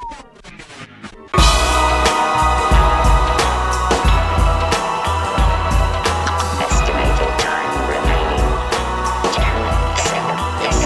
Estimated time remaining 10 seconds.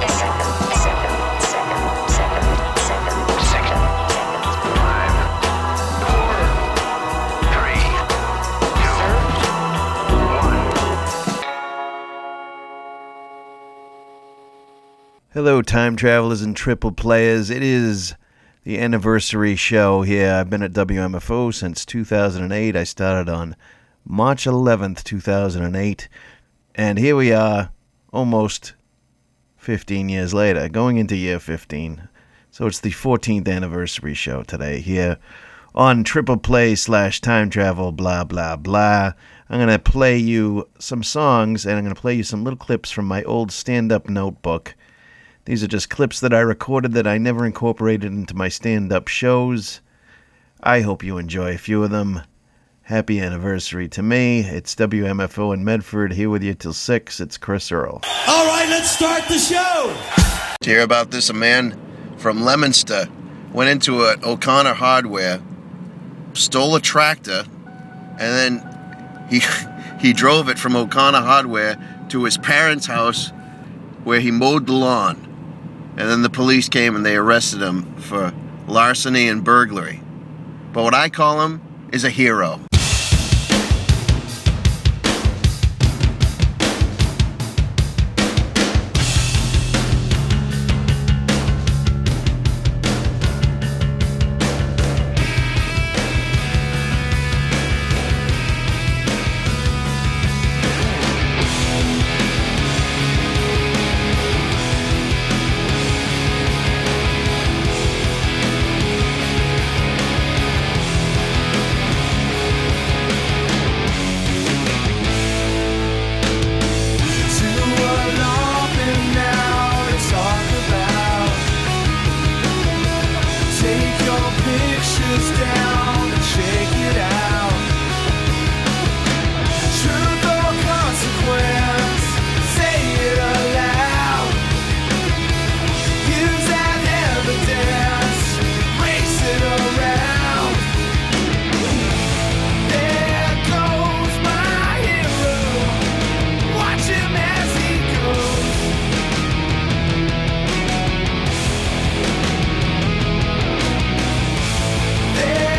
Hello, time travelers and triple players. It is the anniversary show here. I've been at WMFO since 2008. I started on March 11th, 2008. And here we are, almost 15 years later, going into year 15. So it's the 14th anniversary show today here on Triple Play / Time Travel, blah, blah, blah. I'm going to play you some songs, and I'm going to play you some little clips from my old stand-up notebook. These are just clips that I recorded that I never incorporated into my stand-up shows. I hope you enjoy a few of them. Happy anniversary to me. It's WMFO in Medford, here with you till 6. It's Chris Earl. All right, let's start the show. To hear about this, a man from Leominster went into an O'Connor Hardware, stole a tractor, and then he drove it from O'Connor Hardware to his parents' house where he mowed the lawn. And then the police came and they arrested him for larceny and burglary. But what I call him is a hero. There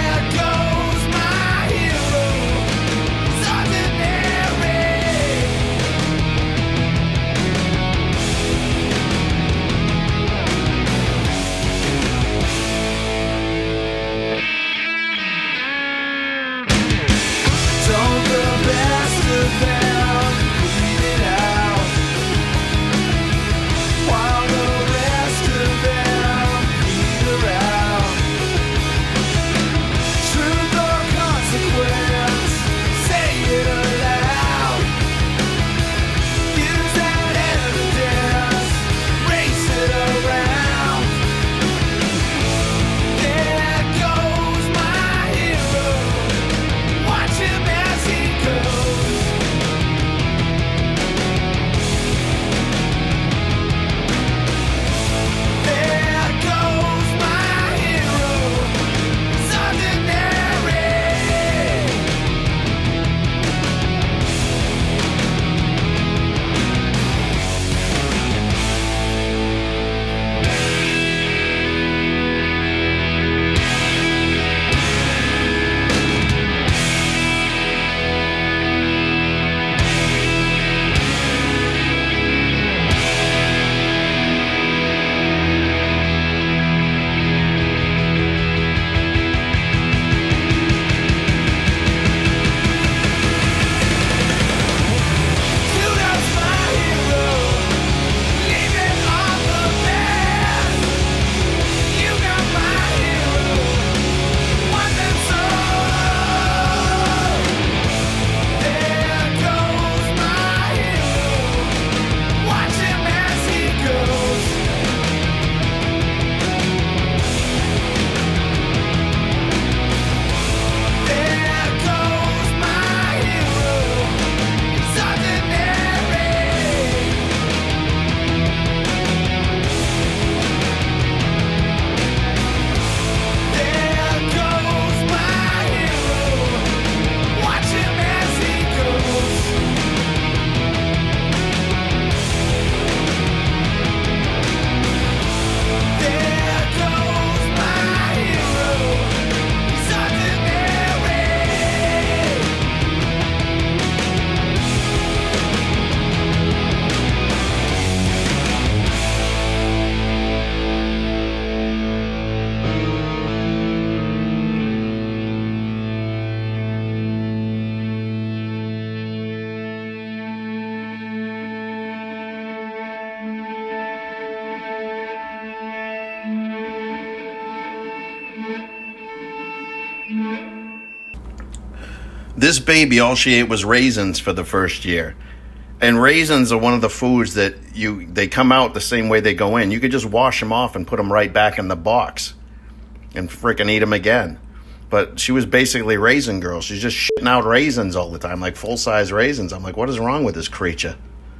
This baby, all she ate was raisins for the first year. And raisins are one of the foods that they come out the same way they go in. You could just wash them off and put them right back in the box and frickin' eat them again. But she was basically raisin girl. She's just shitting out raisins all the time, like full-size raisins. I'm like, what is wrong with this creature?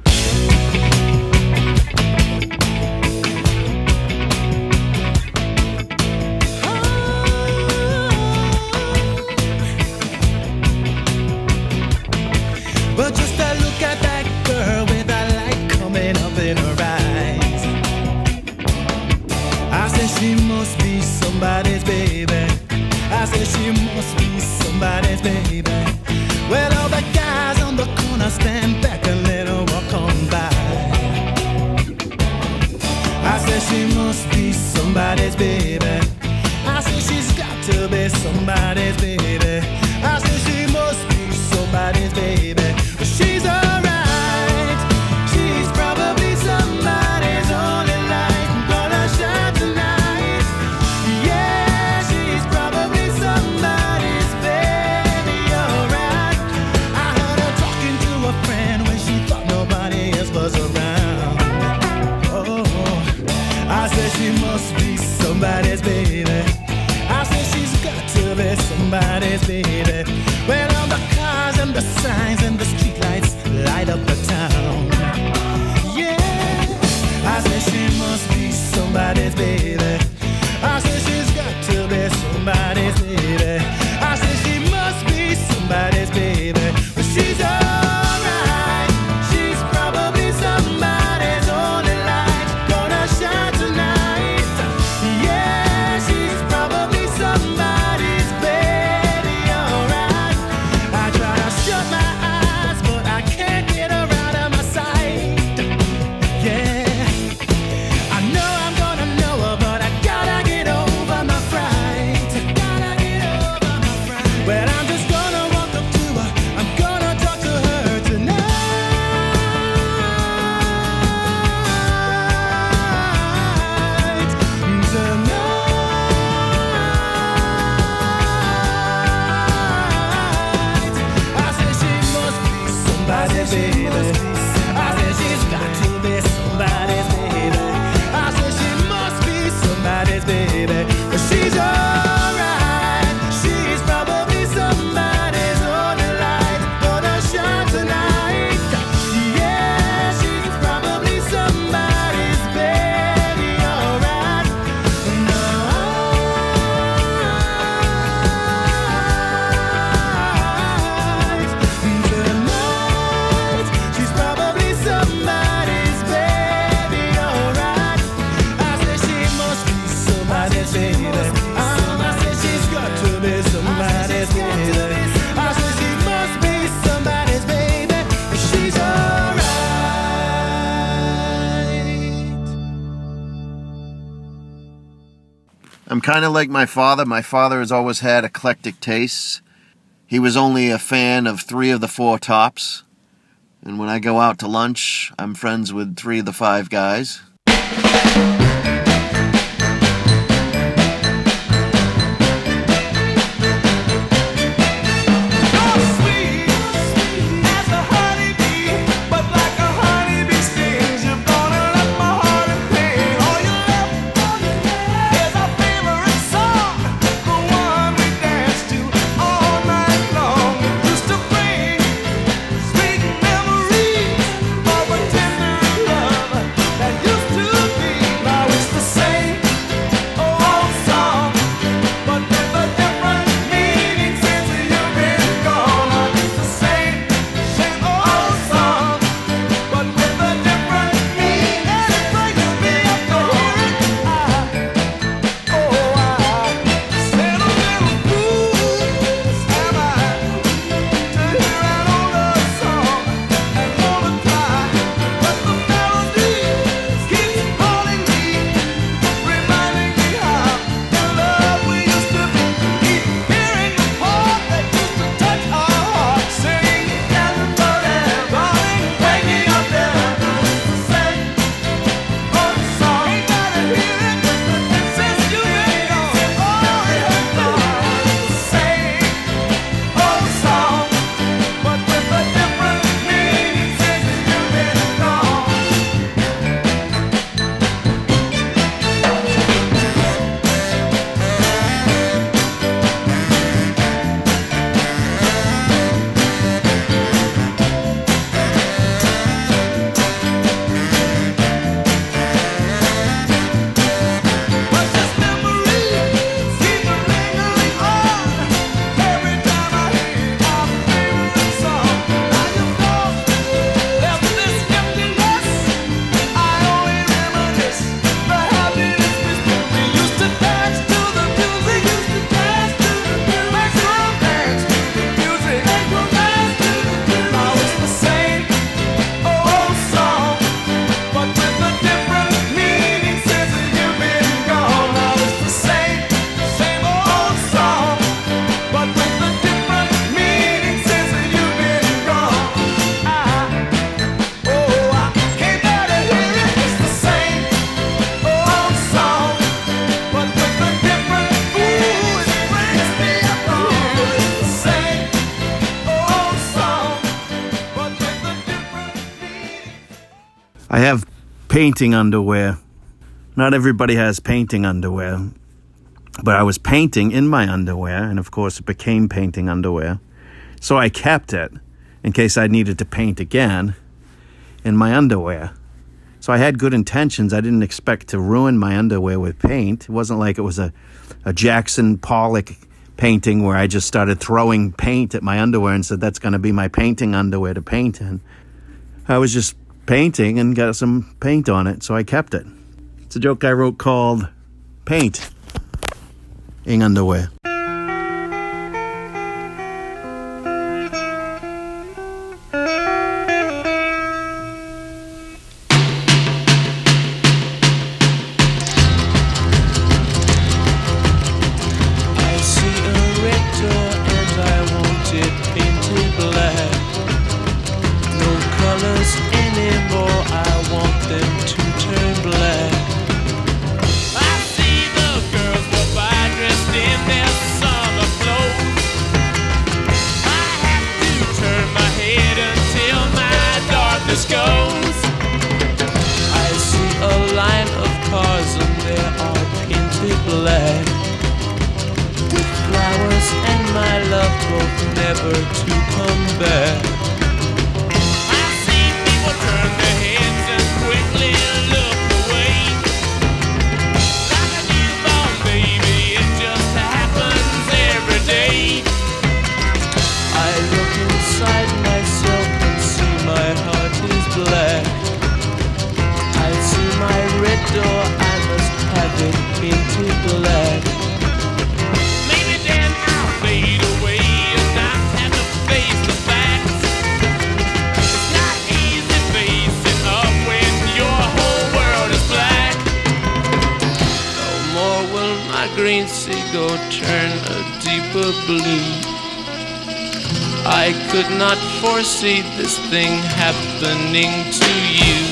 But just a look at that girl with that light coming up in her eyes. I said she must be somebody's baby. I said she must be somebody's baby. Well, all the guys on the corner stand back and let her walk on by. I said she must be somebody's baby. I said she's got to be somebody's baby. I said she must be somebody's baby. But she's alright. She's probably somebody's only light gonna shine tonight. Yeah, she's probably somebody's baby, alright. I heard her talking to a friend when she thought nobody else was around. Oh, I said she must be somebody's baby. I said she's got to be somebody's baby. Well, all the cars and the signs and the streetlights light up the town. Yeah, I said she must be somebody's baby. I said she's got to be somebody's baby. I said she must be somebody's baby. But she's alright. She's probably somebody's only light gonna shine tonight. Yeah, she's probably somebody's baby, alright. I try to shut my eyes, but I can't get her out of my sight. Yeah, I know I'm gonna know her, but I gotta get over my fright. Gotta get over my fright. Well, I'm just gonna walk up to her. I'm gonna talk to her tonight. I said she must be somebody's baby. I said she's got to be somebody's baby. I said she must be somebody's baby. But she's alright. She's probably somebody's only light gonna shine tonight. Yeah, she's probably somebody's baby, alright. Tonight, she's probably somebody's baby, alright. I said she must be somebody's baby. I said she's got to be somebody's baby. I said she must be somebody's baby. She's alright. I'm kind of like my father. My father has always had eclectic tastes. He was only a fan of 3 of the 4 tops. And when I go out to lunch, I'm friends with 3 of the 5 guys. Sweet memories of a tender love that used to be. I have painting underwear. Not everybody has painting underwear. But I was painting in my underwear, and of course it became painting underwear. So I kept it in case I needed to paint again in my underwear. So I had good intentions. I didn't expect to ruin my underwear with paint. It wasn't like it was a Jackson Pollock painting where I just started throwing paint at my underwear and said, that's going to be my painting underwear to paint in. I was just painting and got some paint on it, so I kept it. It's a joke I wrote called Paint in Underwear. I could not foresee this thing happening to you.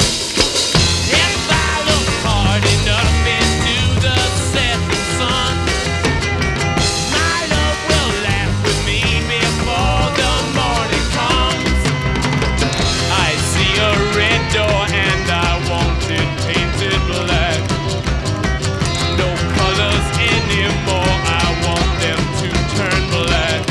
If I look hard enough into the setting sun, my love will laugh with me before the morning comes. I see a red door and I want it painted black. No colors anymore, I want them to turn black.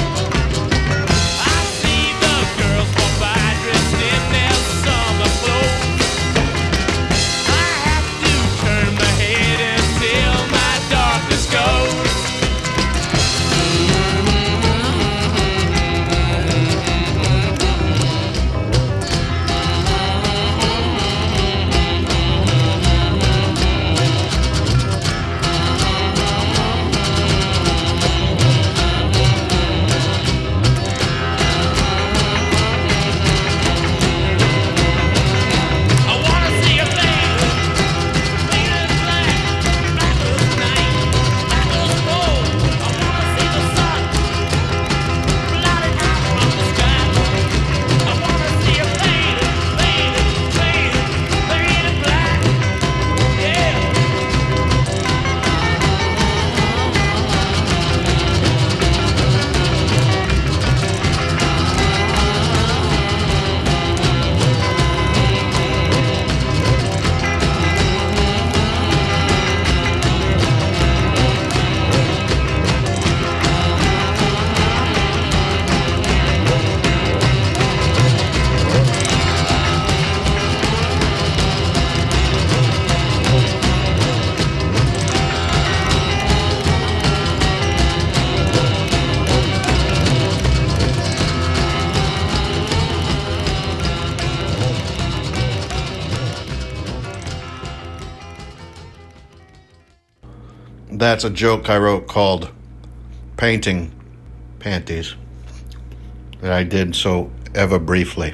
That's a joke I wrote called Painting Panties that I did so ever briefly.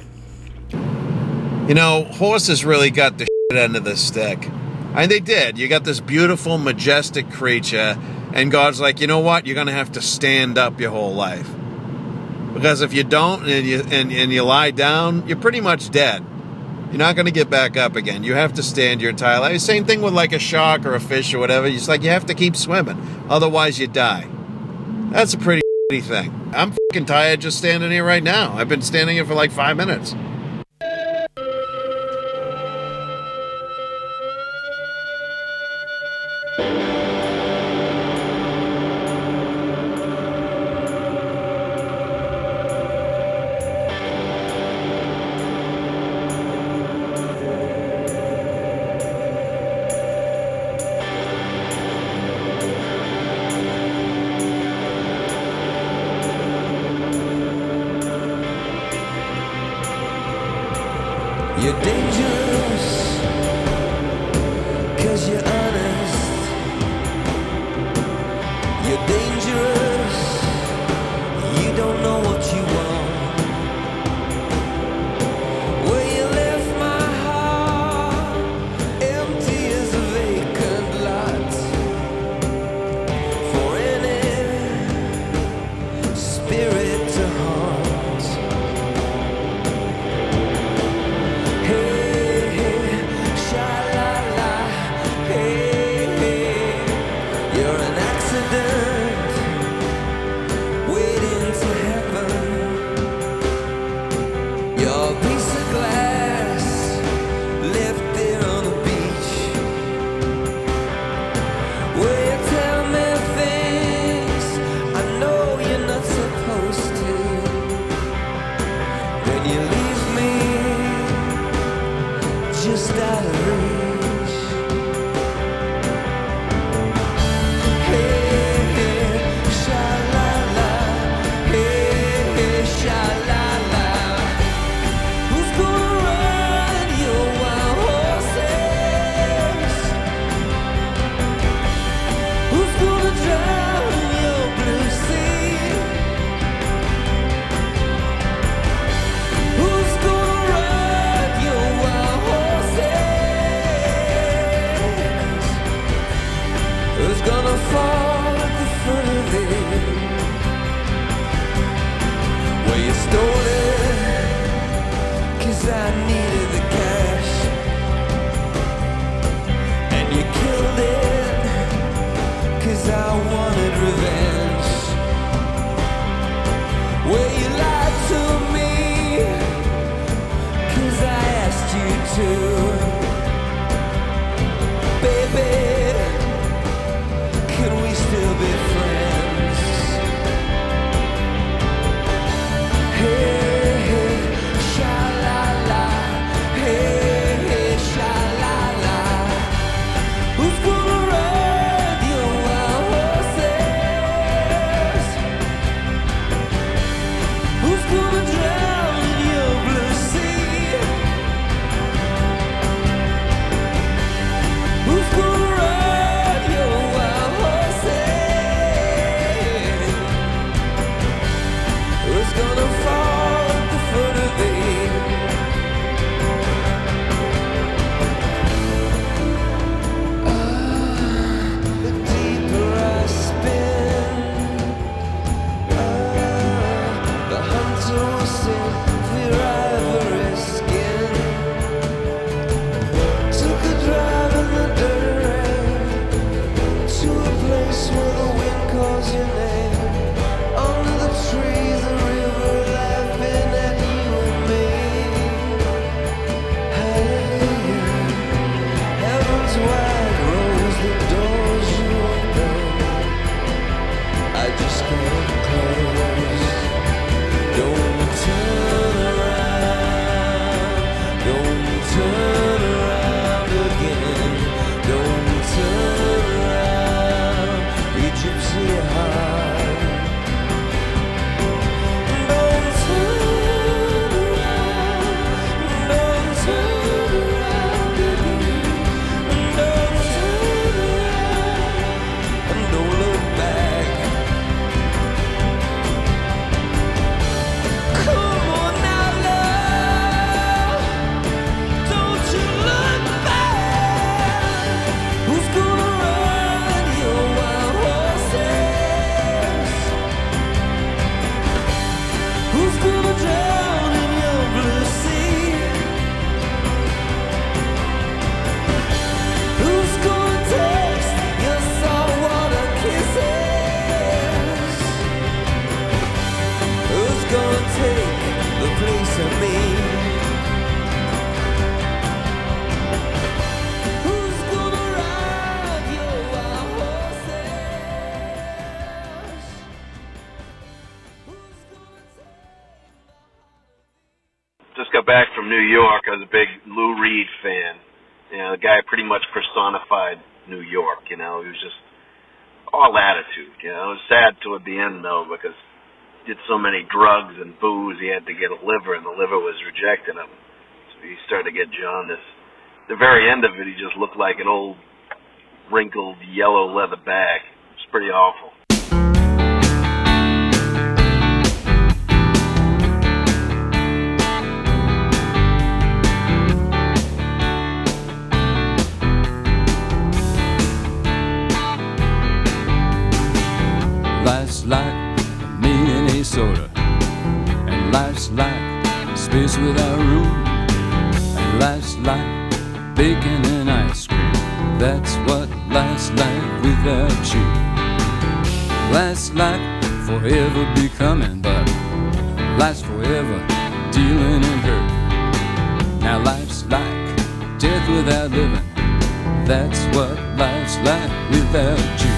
You know, horses really got the shit end of the stick. And they did. You got this beautiful, majestic creature, and God's like, you know what? You're going to have to stand up your whole life. Because if you don't and you lie down, you're pretty much dead. You're not going to get back up again. You have to stand your entire life. Same thing with like a shark or a fish or whatever. It's like you have to keep swimming. Otherwise you die. That's a pretty shitty thing. I'm fucking tired just standing here right now. I've been standing here for like 5 minutes. You're dangerous, 'cause you're honest. You're dangerous, you don't know what you want. Well, you left my heart empty as a vacant lot for any spirit to haunt. Hey, hey, sha-la-la, hey, hey, you're an accident waiting to heaven. You're a piece of glass left there on the beach. Will you tell me things I know you're not supposed to? Then you leave me just out of reach. Hey, hey, sha-la-la, hey, hey, sha-la-la. Who's gonna ride your wild horses? Who's gonna drown your blue sea? Who's gonna ride your wild horses? Who's gonna fall at the foot of it? Well, you stole it, 'cause I needed the cash. And you killed it, 'cause I wanted revenge. Well, you lied to me, 'cause I asked you to. Baby, can we still be friends? Hey, hey, sha-la-la, hey, hey, sha-la-la. Who's gonna ride your wild horses? Who's gonna drown in your blue sea? Who's gonna ride your wild horses? Who's gonna fall at the foot of it? The deeper I spin, the hunter will sing for your ivory skin. Took a drive in the dirt rain to a place where the wind calls your name. Under the trees, the river laughing at you and me. Hallelujah, heaven's wide rose, the doors you open, I just can't close. Don't turn around, don't turn around again. Don't turn around, you gypsy heart. Don't turn around, don't turn around again. Don't turn around, and don't look back. Come on now, love, don't you look back. Who's gonna ride your wild horses? Who's gonna drown in your blue sea? Who's gonna taste your saltwater kisses? Who's gonna take the place of me? Who's gonna ride your wild horses? Who's gonna take Just got back from New York. I was a big Lou Reed fan. You know, the guy pretty much personified New York. You know, he was just all attitude. You know, it was sad toward the end though because he did so many drugs and booze. He had to get a liver, and the liver was rejecting him. So he started to get jaundice. The very end of it, he just looked like an old, wrinkled, yellow leather bag. It was pretty awful. Life's like me and a soda, and life's like space without room, and life's like bacon and ice cream. That's what life's like without you. Life's like forever becoming, but life's forever dealing in hurt. Now life's like death without living. That's what life's like without you.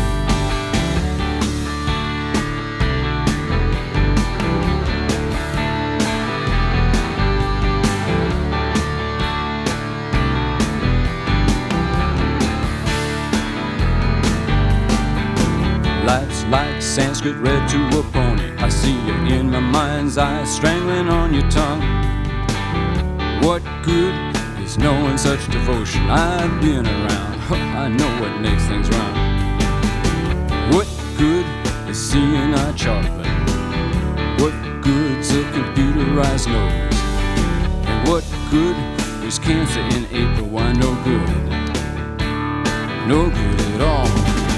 Life's like Sanskrit read to a pony. I see you in my mind's eye, strangling on your tongue. What good is knowing such devotion? I've been around, I know what makes things wrong. What good is seeing our chocolate? What good's a computerized nose? And what good is cancer in April? Why, no good. No good at all.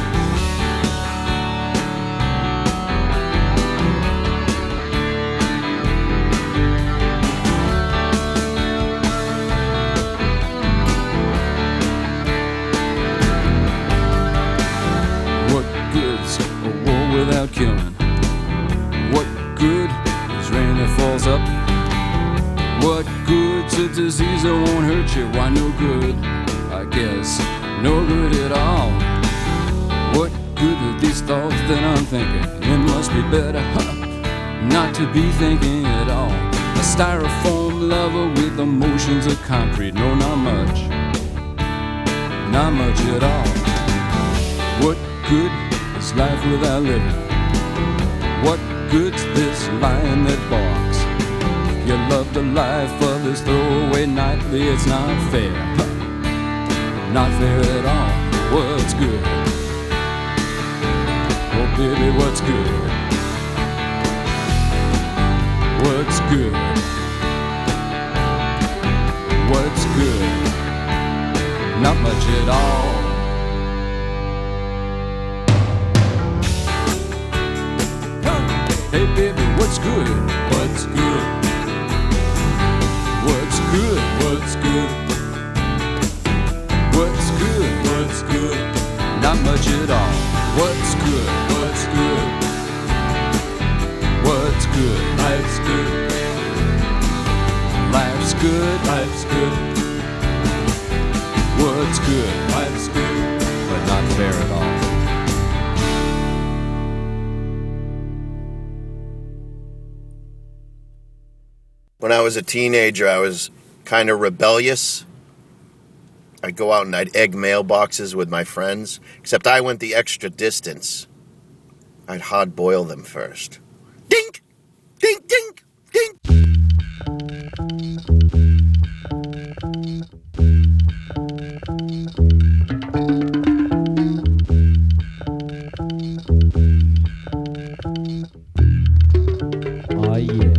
Without killing. What good is rain that falls up? What good's a disease that won't hurt you? Why, no good, I guess, no good at all. What good are these thoughts that I'm thinking? It must be better not to be thinking at all. A styrofoam lover with emotions of concrete. No, not much at all. What good is life without living? What good's this lion that barks? If you love the life of this throwaway nightly, it's not fair. Not fair at all. What's good? Oh baby, what's good? What's good? What's good? Not much at all. Hey baby, what's good? What's good? What's good? What's good? What's good? What's good? Not much at all. What's good? What's good? What's good? Life's good. Life's good. Life's good. What's good? Life's good. But not fair at all. When I was a teenager, I was kind of rebellious. I'd go out and I'd egg mailboxes with my friends, except I went the extra distance. I'd hard boil them first. Dink! Dink, dink, dink! Oh yeah.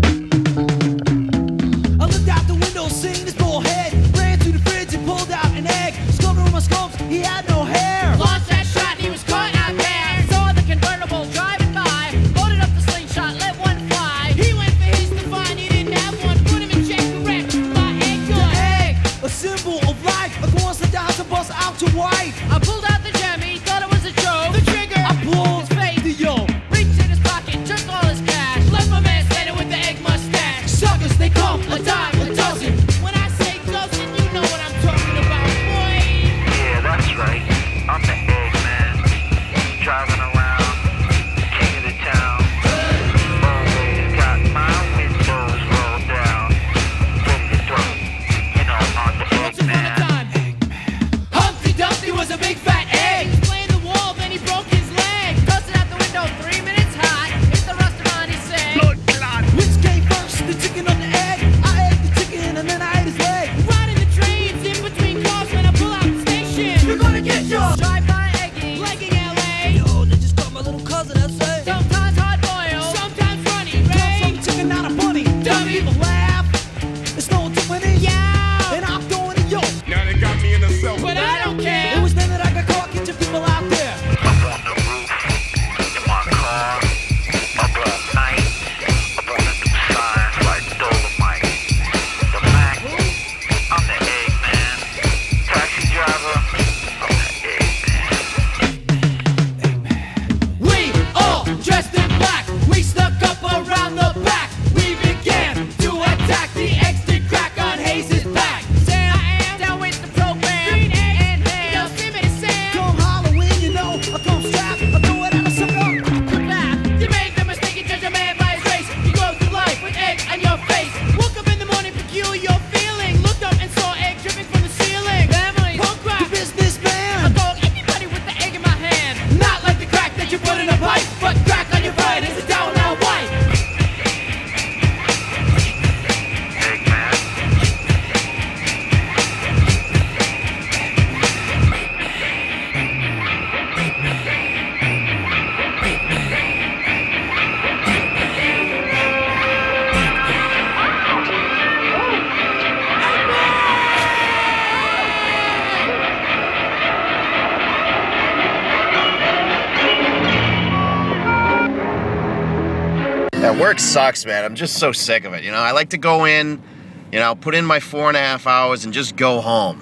I looked out the window, seeing this bullhead. Ran to the fridge and pulled out an egg. Scooped over my scopes, he had no hair. Lost that shot, he was caught out there. Saw the convertible driving by. Loaded up the slingshot, let one fly. He went for his to find, he didn't have one. Put him in check, correct. My egg The good. egg, a symbol of life. I go on the down to bust out to wife. I pulled out the gem, he thought it was a joke. The trigger, I pulled his face. the yo. Reached in his pocket, took all his cash. Left my man standing with the egg mustache. Suckers, they come A dime, a dozen. When I say dozen, you know what I'm talking about, boy. Yeah, that's right. I'm the egg man. Driving around, king of the town. Always got my windows rolled down. Ready to throw, you know, I'm the egg Once upon a man. time, Humpty Dumpty was a big fat egg. He was playing the wall, then he broke his leg. Busted out the window 3 minutes high. Hit the restaurant, he said. Which came first, the chicken or the egg? I ate the chicken and then I ate his leg. Yeah, work sucks, man. I'm just so sick of it. You know, I like to go in, you know, put in my 4.5 hours and just go home.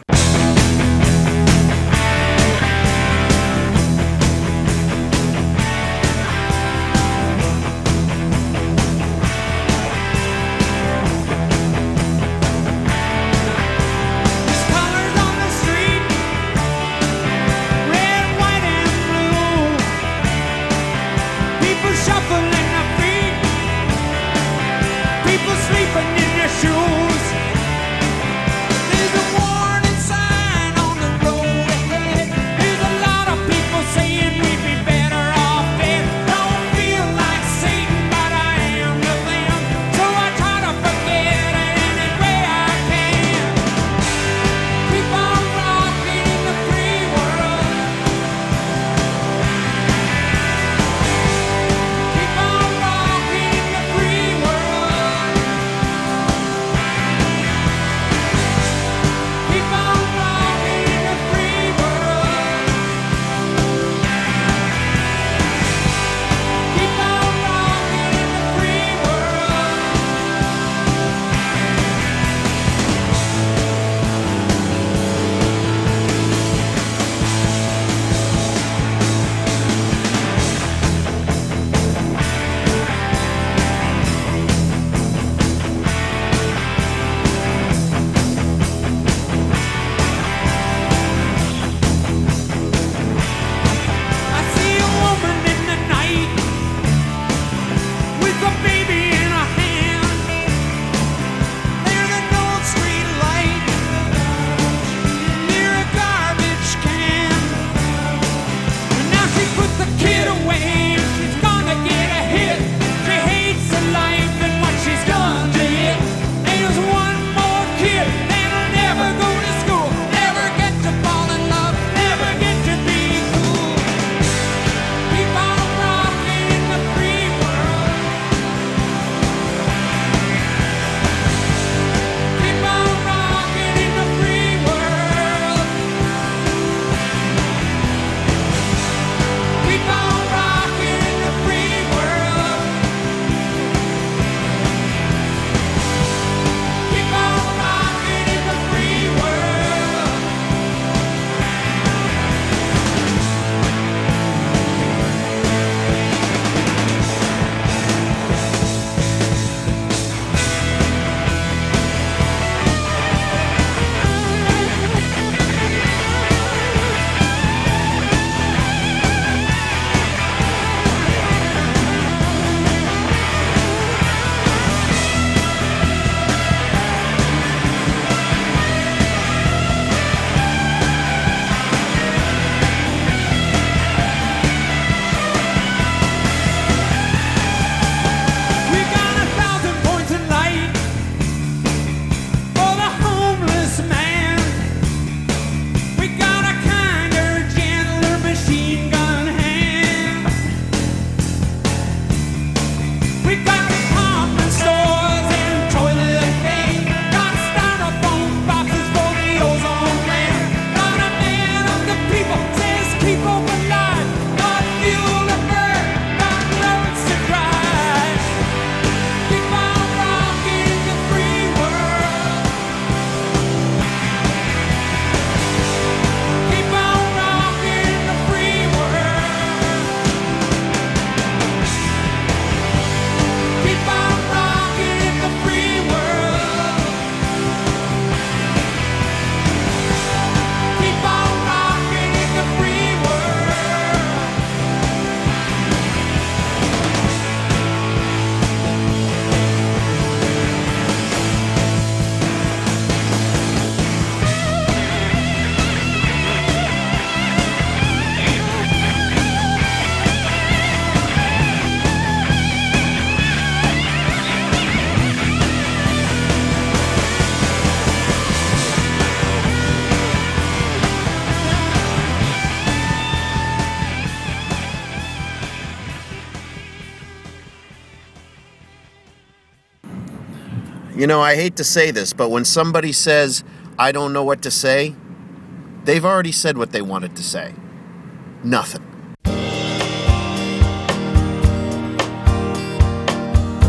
You know, I hate to say this, but when somebody says, I don't know what to say, they've already said what they wanted to say. Nothing.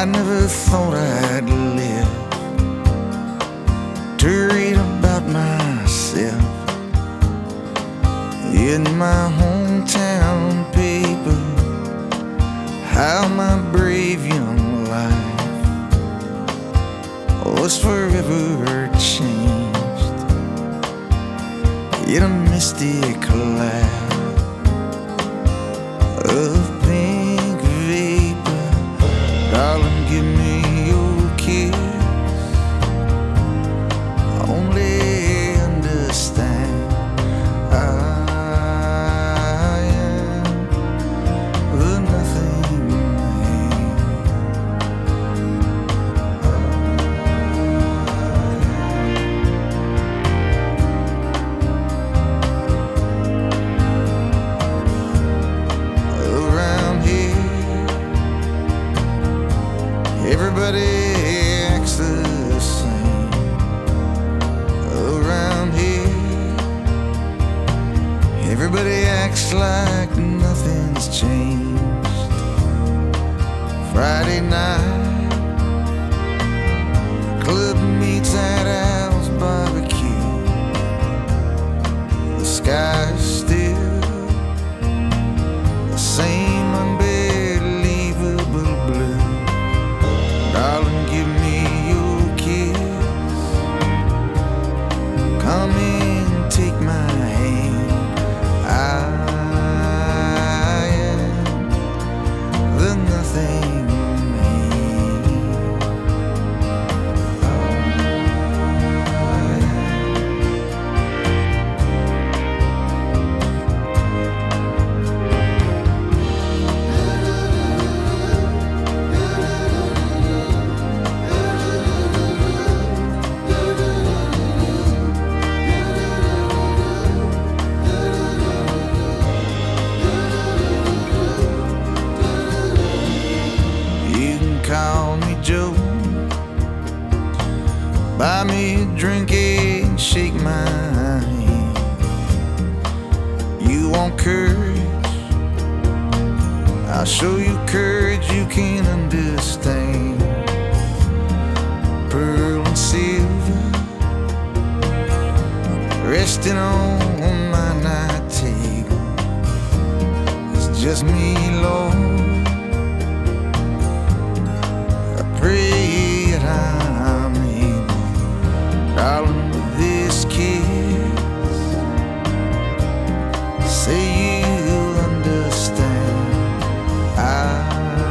I never thought I'd live to read about myself in my hometown paper, how my brave young life was forever changed in a mystic cloud of pink vapor. Darling, give me your kiss. Only understand I am the nothing man. Around here, everybody acts the same. Around here, everybody acts like nothing's changed. Friday night, club meets at Al's barbecue. The sky's still the same unbelievable blue. Darling, give me your kiss. Come and take my hand. I am the nothing man. You can call me Joe. Buy me a drink and shake my hand. You want courage? I'll show you courage you can't understand. Pearl and silver resting on my night table. It's just me, Lord. I pray that I'm able, darling, with this kiss. Say you'll understand. I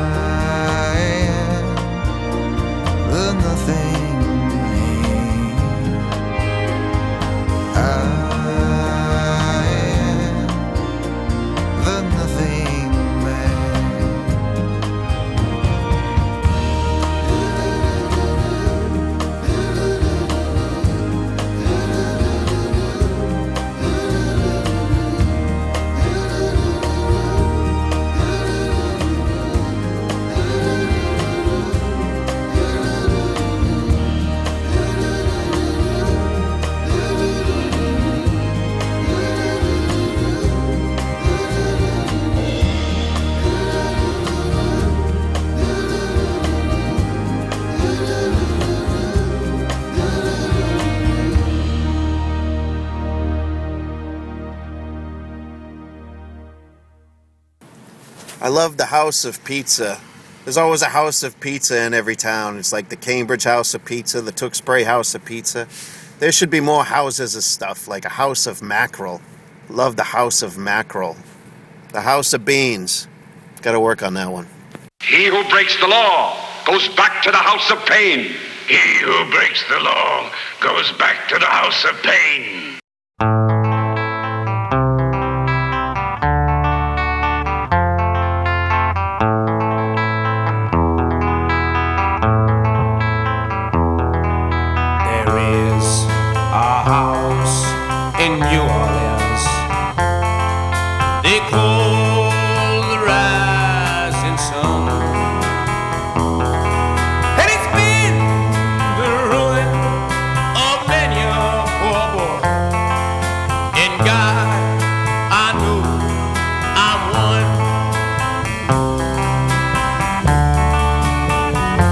am the nothing man. I am the nothing man. I love the House of Pizza. There's always a House of Pizza in every town. It's like the Cambridge House of Pizza, the Tewksbury House of Pizza. There should be more houses of stuff, like a House of Mackerel. Love the House of Mackerel. The House of Beans. Got to work on that one. He who breaks the law goes back to the house of pain. He who breaks the law goes back to the house of pain. There is a house in New Orleans they call the Rising Sun, and it's been the ruin of many a poor boy. And God, I know I'm one.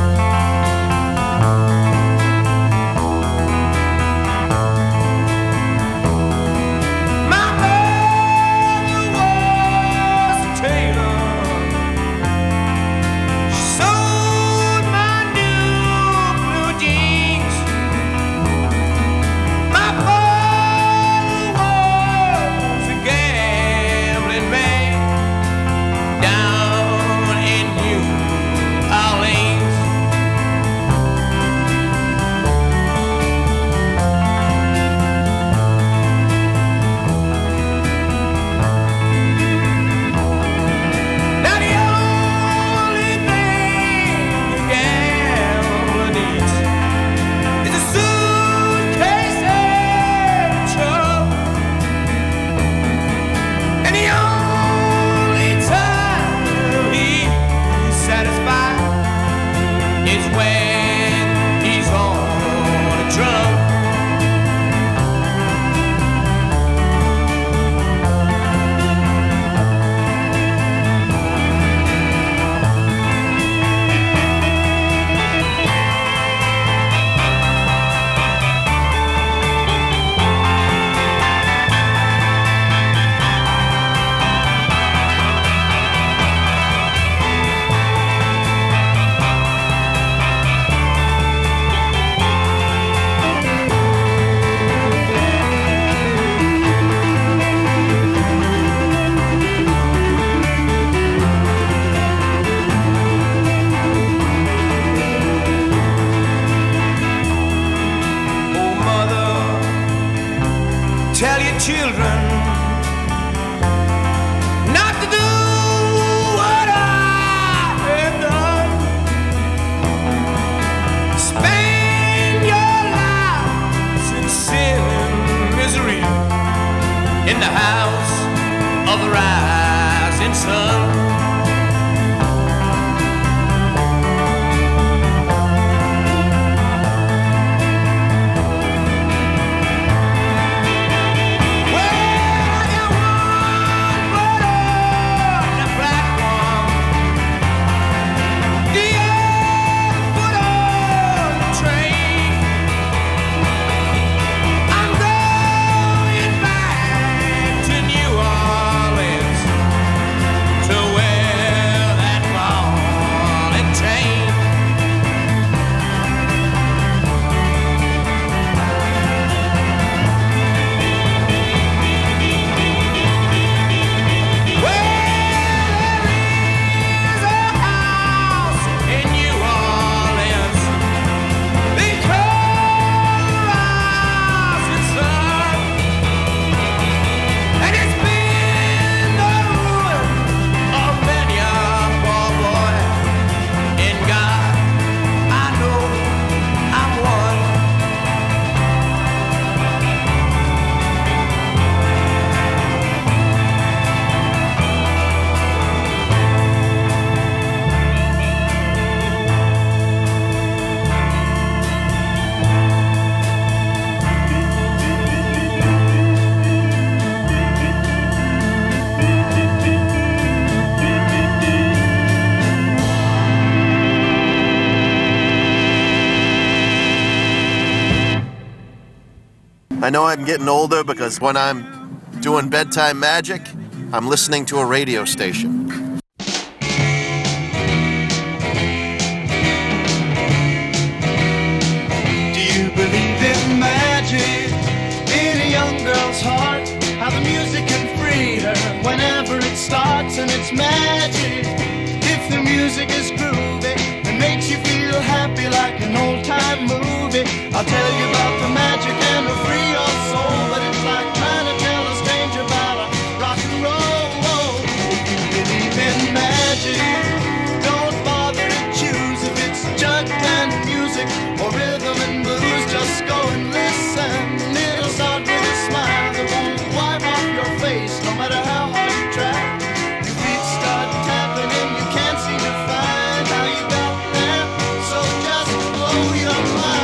rising sun. I know I'm getting older because when I'm doing bedtime magic, I'm listening to a radio station. Do you believe in magic in a young girl's heart? How the music can free her whenever it starts, and it's magic. If the music is groovy and makes you feel happy like an old-time movie, I'll tell you about the magic and it'll free your soul. But it's like trying to tell a stranger about a rock and roll. If you believe in magic, don't bother to choose if it's jug band music or rhythm and blues. Just go and listen. It'll start with a smile that won't wipe off your face, no matter how hard you try. Your feet start tapping and you can't seem to find how you got there. So just blow your mind.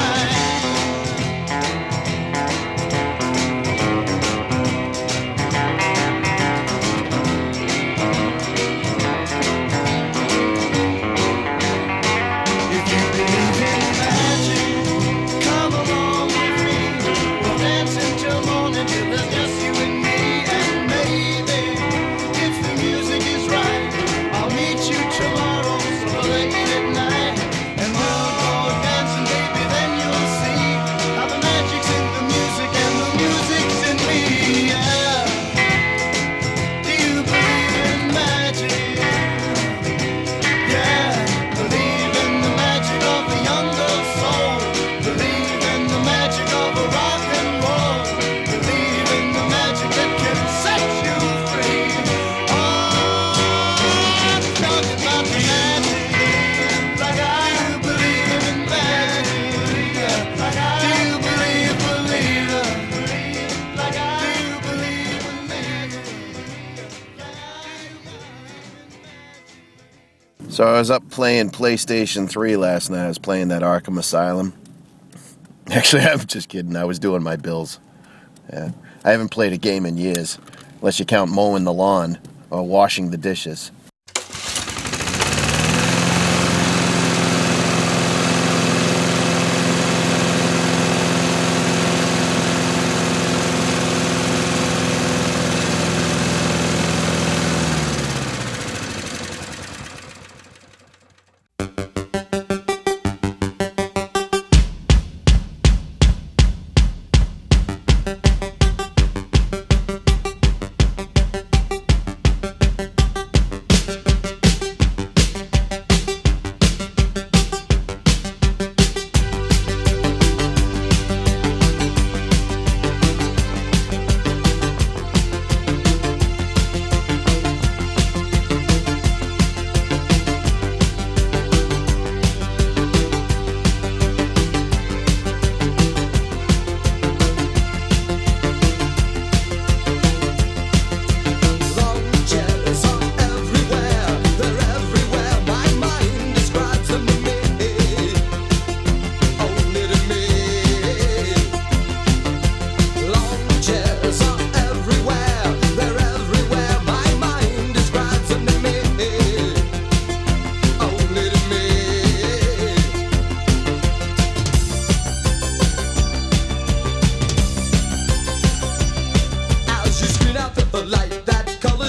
So I was up playing PlayStation 3 last night. I was playing that Arkham Asylum. Actually, I'm just kidding. I was doing my bills. Yeah. I haven't played a game in years, unless you count mowing the lawn or washing the dishes.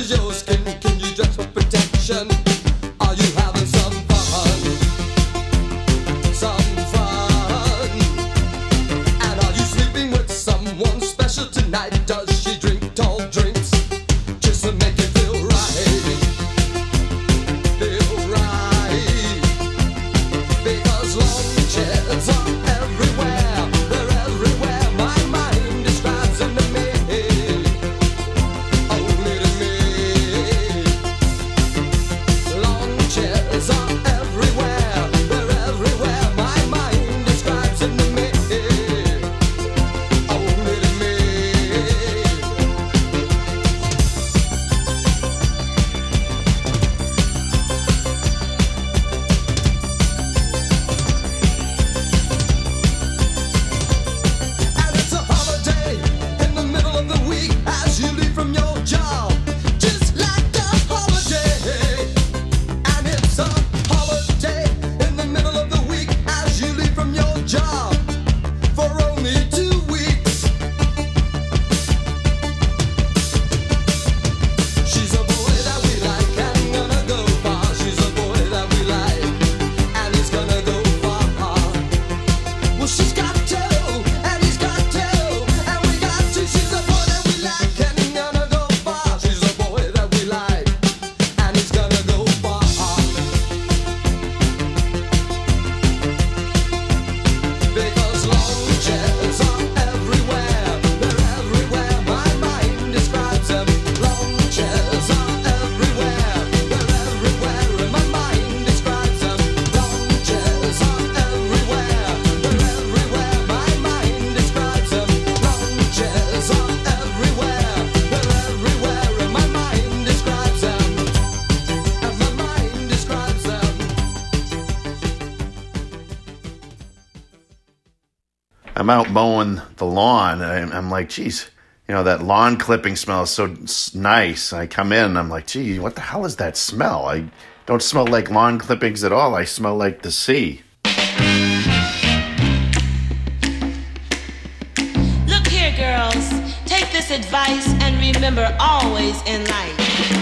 is your skin. Can you dress for protection? Are you having some fun? Some fun. And are you sleeping with someone special tonight? Does she drink tall drinks just to make you feel right? Feel right. Because long chairs are everywhere. They're everywhere. My mind describes them to me. Only to me. Long chairs are everywhere. They're everywhere. My mind describes them to me. Only to me. And it's a holiday in the middle of the week as you leave from your job, just like a holiday. And it's a holiday in the middle of the week as you leave from your job for only 2 weeks. She's a boy that we like and gonna go far. She's a boy that we like and he's gonna go far. Well, she's got to, and he's got to, and we got to. She's a boy that we like, and he's gonna go far. She's a boy that we like, and he's gonna go far. Because long chairs are everywhere. They're everywhere. My mind describes them. Long chairs are everywhere. They're everywhere. And my mind describes them. Long chairs are everywhere. They're everywhere. My mind describes them. Long chairs are everywhere. They're everywhere. And my mind describes them. And my mind describes them. I'm out mowing the lawn, and I'm like, geez, you know, that lawn clipping smell is so nice. I come in, and I'm like, gee, what the hell is that smell? I don't smell like lawn clippings at all. I smell like the sea. Look here, girls. Take this advice and remember always in life.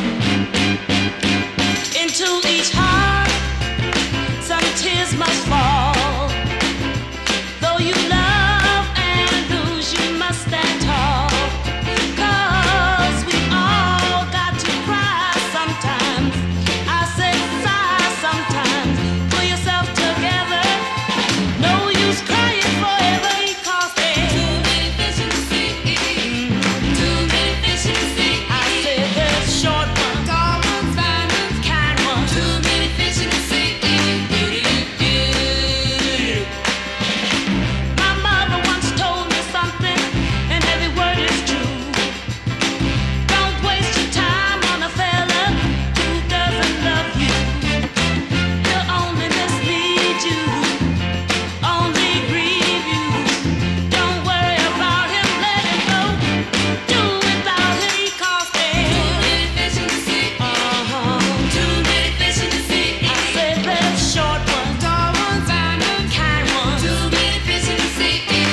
Into each heart, some tears must fall. Though you love and lose, you must stand tall. 'Cause we all got to cry sometimes. I said sigh sometimes. Pull yourself together. No use crying forever. 'Cause there's too many fish in the sea. Too many fish in the sea. I said there's short ones, tall ones, fine ones, kind ones. Too many fish in the sea. My mother once told me something, and every word is true. Don't waste your time on a fella who doesn't love you. He'll only mislead you, only grieve you. Don't worry about him, let him go. Do without him, 'cause there's too many fish in the sea. Too many fish in the sea. I said there's short ones, tall ones, fine ones, kind ones. Too many fish in the sea.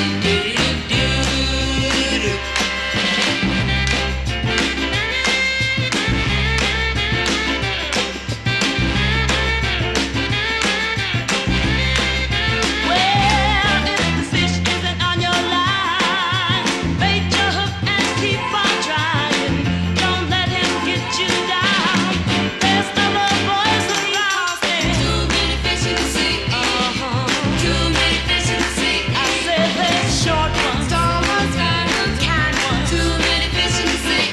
Well, if the fish isn't on your line, bait your hook and keep on trying. Don't let him get you down. There's other boys around. There's too many fish in the sea. Too many fish in the sea. I said there's short ones, tall ones, fine ones, kind ones. Too many fish in the sea.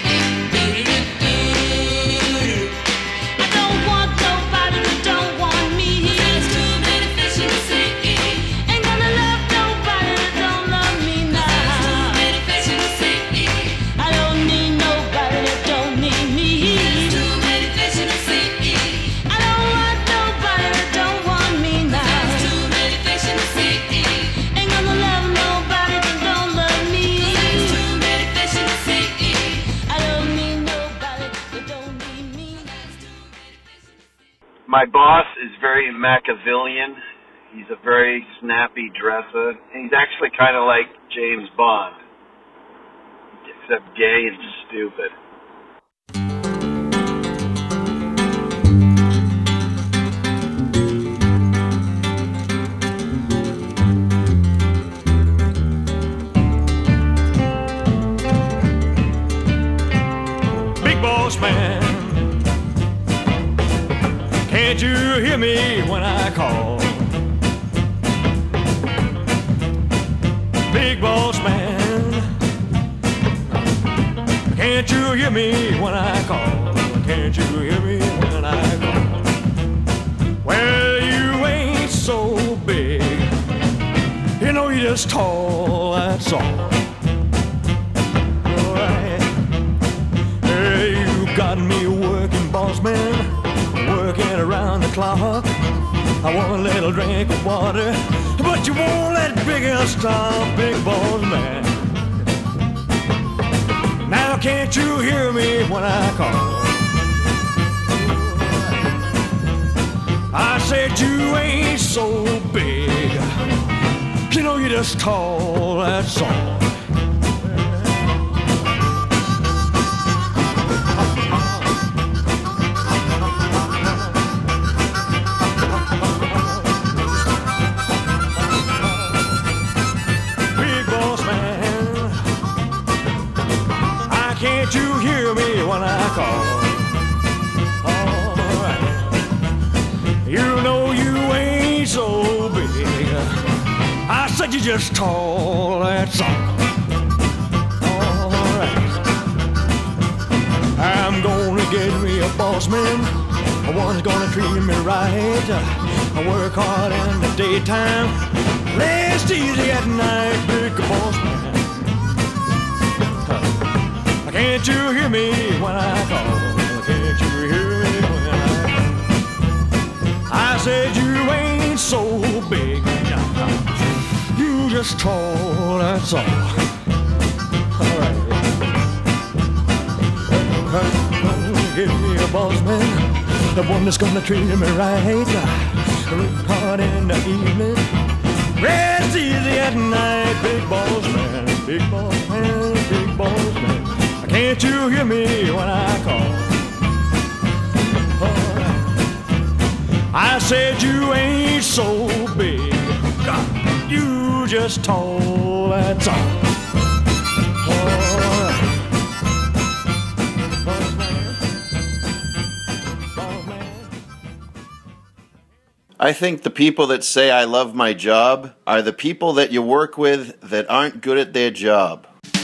I don't want nobody that don't want me. There's too many fish in the sea. Ain't gonna love nobody that don't love me now. There's too many fish in the sea. I don't need nobody that don't need me. There's too many fish in the sea. I don't want nobody that don't want me now. There's too many fish in the sea. Ain't gonna love nobody that don't love me. There's too many fish in the sea. I don't need nobody that don't need me. My boss is very Machiavellian. He's a very snappy dresser. And he's actually kind of like James Bond, except gay and stupid. boss man, can't you hear me when I call? Big boss man, can't you hear me when I call? Can't you hear me when I call? Well, you ain't so big, you know you're just tall, that's all. Alright, hey, you got me working, boss man, working around the clock. I want a little drink of water, but you won't let big girl stop, big boss man. Now can't you hear me when I call? I said you ain't so big, you know you're just tall, that's all. Can't you hear me when I call? Alright, you know you ain't so big, I said you just tall, that's all. Alright, I'm gonna get me a boss man, one's gonna treat me right. I work hard in the daytime, rest easy at night, big boss man. Can't you hear me when I call? Can't you hear me when I call? I said you ain't so big, you just tall, that's all. Alright, give me a boss man, the one that's gonna treat me right. Work hard in the evening, rest easy at night, big boss man, big boss man, big boss man. Can't you hear me when I call? I said you ain't so big, God, you just tall, that's all. I think the people that say I love my job are the people that you work with that aren't good at their job.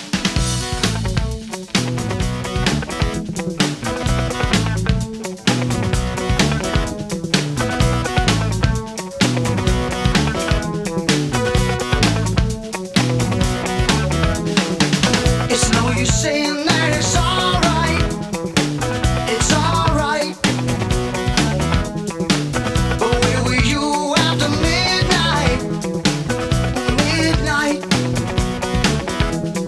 It's no use saying that it's alright. It's alright. But where were you after midnight? Midnight.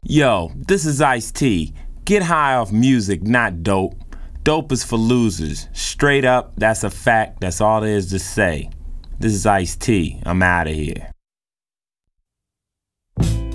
Yo, this is Ice-T. Get high off music, not dope. Dope is for losers. Straight up, that's a fact. That's all there is to say. This is Ice-T. I'm out of here.